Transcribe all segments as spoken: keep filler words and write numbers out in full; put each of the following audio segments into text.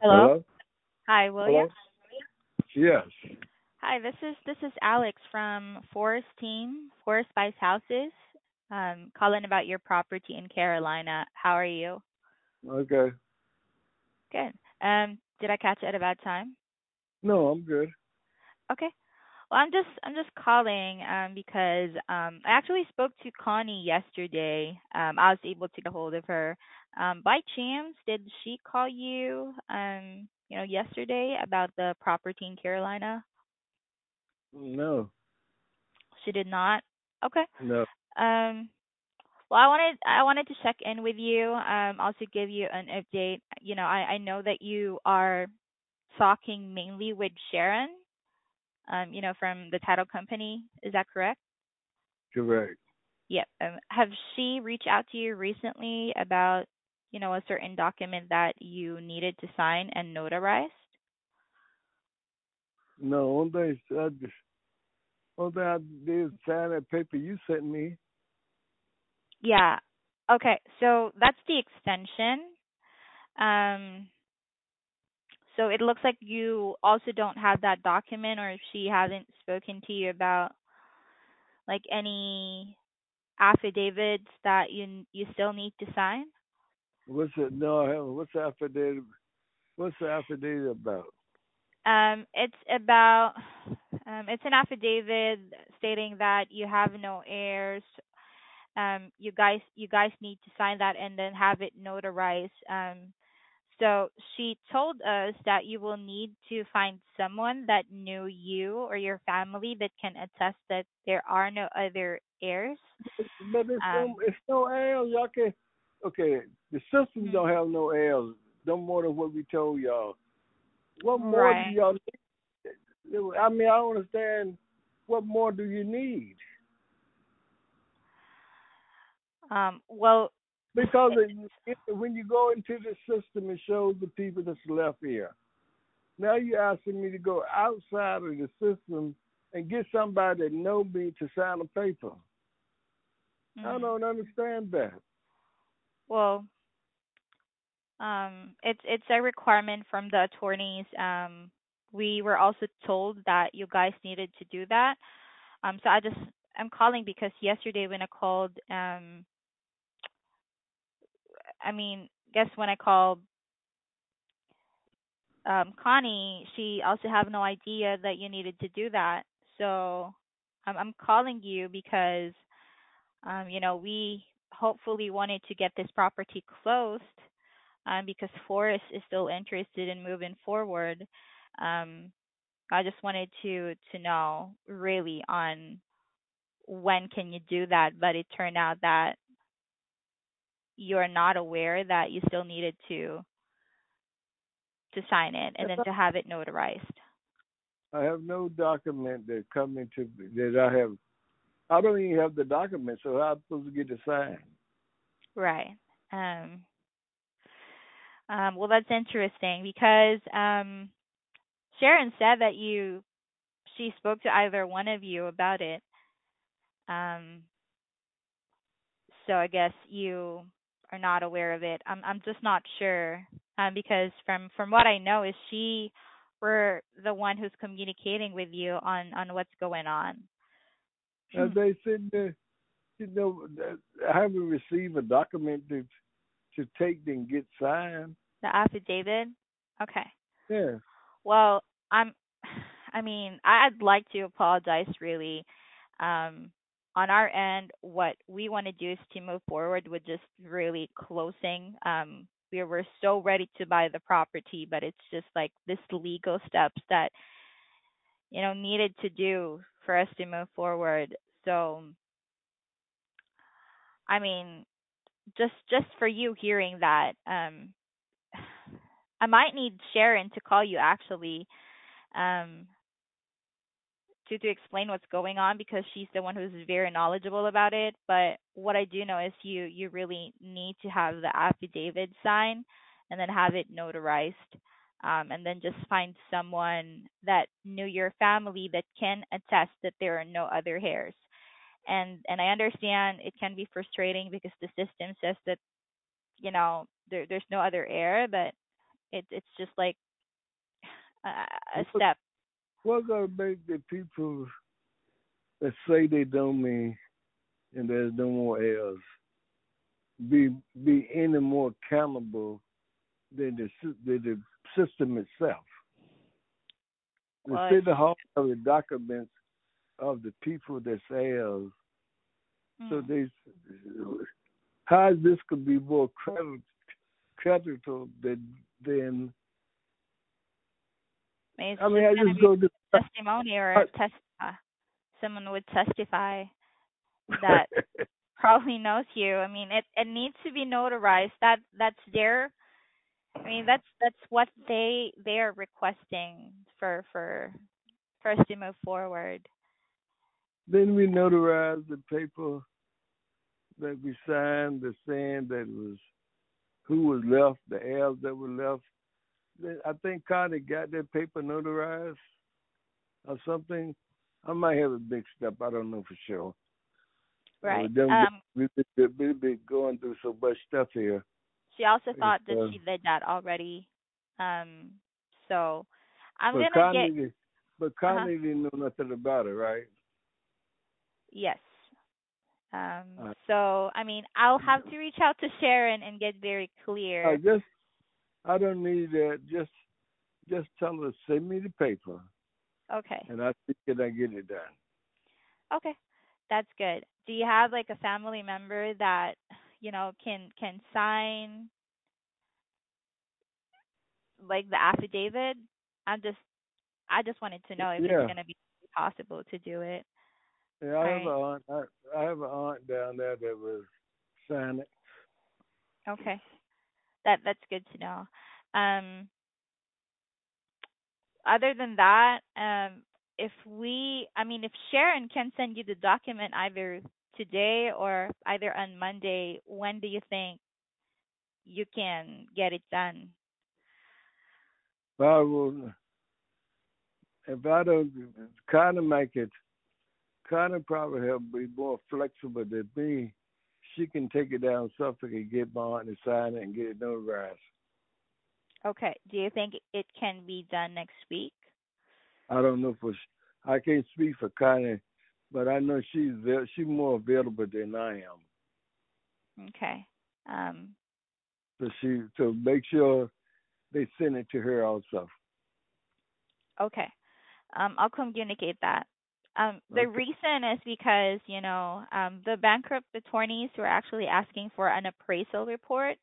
Hello. Hello? Hi, William. Hello? Yes. Hi, this is this is Alex from Forest Team, Forest Spice Houses. Um, calling about your property in Carolina. How are you? Okay. Good. Um, did I catch you at a bad time? No, I'm good. Okay. Well, I'm just I'm just calling um because um I actually spoke to Connie yesterday. Um, I was able to get a hold of her. Um, by chance, did she call you um you know yesterday about the property in Carolina? No, She did not. Okay. no. Um, well, I wanted I wanted to check in with you. Um, also give you an update. You know, I I know that you are talking mainly with Sharon. Um, you know, from the title company. Is that correct? Correct. Yep. Um, have she reached out to you recently about you know a certain document that you needed to sign and notarize? No, only thing I just, only thing I did is sign that paper you sent me. Yeah. Okay. So that's the extension. Um, So it looks like you also don't have that document, or if she hasn't spoken to you about like any affidavits that you you still need to sign. What's it? No, I haven't. What's the affidavit? What's the affidavit about? Um, it's about um, it's an affidavit stating that you have no heirs. Um, you guys you guys need to sign that and then have it notarized. Um, So she told us that you will need to find someone that knew you or your family that can attest that there are no other heirs. But it's no, Um, it's no L's. Y'all can. Okay, the system mhm. don't have no L's. No more than what we told y'all. What more do Right. y'all need? I mean, I don't understand. What more do you need? Um, well, Because it, it, when you go into the system, it shows the people that's left here. Now you're asking me to go outside of the system and get somebody that know me to sign a paper. I mhm. don't understand that. Well, um, it's it's a requirement from the attorneys. Um, we were also told that you guys needed to do that. Um, so I just I'm calling because yesterday when I called, um, I mean, guess when I called um, Connie, she also have no idea that you needed to do that. So I'm I'm calling you because um, you know we hopefully wanted to get this property closed um, because Forrest is still interested in moving forward. Um, I just wanted to to know really on when can you do that, but it turned out that you're not aware that you still needed to to sign it and then to have it notarized. I have no document that come into that I have. I don't even have the document, so how am I supposed to get the sign? Right. Um, um, well, that's interesting because um, Sharon said that you she spoke to either one of you about it. Um, so I guess you are not aware of it. I'm I'm just not sure um, because from from what I know is she were the one who's communicating with you on on what's going on. As they said, uh, you know, I haven't received a document to to take and get signed. The affidavit. Okay. Yeah. Well, I'm I mean, I- I'd like to apologize really. Um, on our end, what we want to do is to move forward with just really closing. Um, we were so ready to buy the property, but it's just like this legal steps that, you know, needed to do for us to move forward. So, I mean, just just for you hearing that, um, I might need Sharon to call you actually. Um, to to explain what's going on because she's the one who's very knowledgeable about it. But what I do know is you you really need to have the affidavit signed and then have it notarized. Um, and then just find someone that knew your family that can attest that there are no other heirs. And and I understand it can be frustrating because the system says that you know there there's no other heir, but It it's just like a, a What, step. what gonna make the people that say they don't mean and there's no more heirs be be any more accountable than the sy- than the system itself? The Well, city it's hall have the documents of the people that heirs, so mm, they how this could be more credit, credible than than it's I mean just I gonna just be go to testimony or test. Uh, someone would testify that probably knows you. I mean, it it needs to be notarized. That that's their. I mean, that's that's what they they are requesting for for for us to move forward. then we notarize the paper that we signed, the saying that was who was left, the heirs that were left. Then I think Connie got that paper notarized or something. I might have it mixed up. I don't know for sure. Uh, Right. then Um. we we we been going through so much stuff here. She also It's, thought that uh, she did that already. Um. So I'm but gonna get. Connie, but Uh huh. Connie didn't know nothing about it, right? Yes. Um. Uh, So I mean, I'll have to reach out to Sharon and get very I clear. just I don't need that. Just just tell her send me the paper, Okay. and I think that I get it done. Okay. That's good. Do you have like a family member that you know can can sign like the affidavit? I'm just I just wanted to know if it's Yeah, gonna be possible to do it. yeah. I All have an right. aunt. I, I have an aunt down there that was sign it. Okay. That that's good to know. Um, other than that, um, if we, I mean, if Sharon can send you the document either today or either on Monday, when do you think you can get it done? But I will, if I don't kind of make it, kind of probably help be more flexible than me. She can take it down Suffolk and get my aunt to sign it and get it notarized. Okay. Do you think it can be done next week? I don't know for s- I can't speak for Connie, but I know she's ve- she's more available than I am. Okay. Um, So she so make sure they send it to her also. okay. Um, I'll communicate that. Um, the Okay. reason is because, you know, um, the bankrupt attorneys were actually asking for an appraisal report,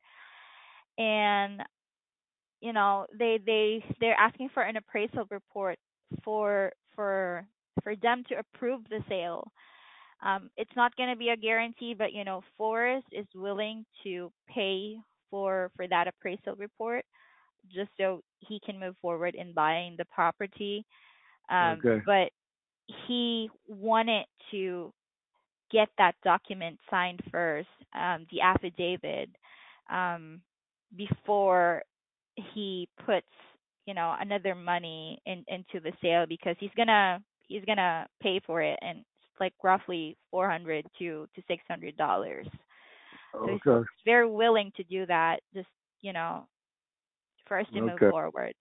and you know, they they they're asking for an appraisal report for for for them to approve the sale. Um, it's not going to be a guarantee, but you know, Forrest is willing to pay for for that appraisal report just so he can move forward in buying the property. Um, Okay. but he wanted to get that document signed first, um, the affidavit, um, before he puts, you know, another money in into the sale because he's gonna he's gonna pay for it and it's like roughly four hundred to to six hundred dollars. So he's Okay. very willing to do that, just you know, for us to move Okay. forward.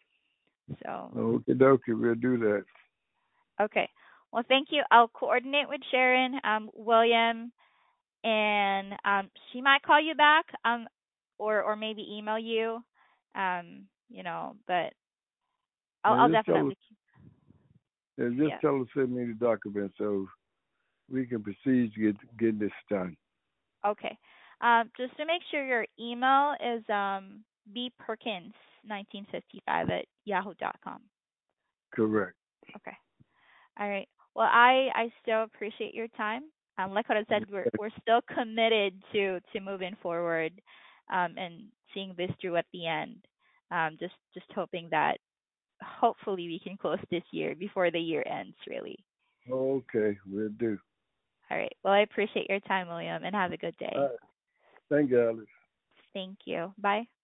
So Okay. Okay. We'll do that. okay. Well, thank you. I'll coordinate with Sharon, um, William, and um, she might call you back, um, or or maybe email you, um, you know. But I'll I'll And just tell her, definitely, and just yeah. tell her to send me the document so we can proceed to get get this done. Okay. Um, just to make sure your email is um b perkins nineteen fifty five at yahoo dot com. Correct. Okay. All right. Well, I I still appreciate your time. Um, like what I said, we're we're still committed to to moving forward, um, and seeing this through at the end. Um, just just hoping that hopefully we can close this year before the year ends. Really. Okay. We'll do. All right. Well, I appreciate your time, William, and have a good All day. right. Thank you, Alex. Thank you. Bye.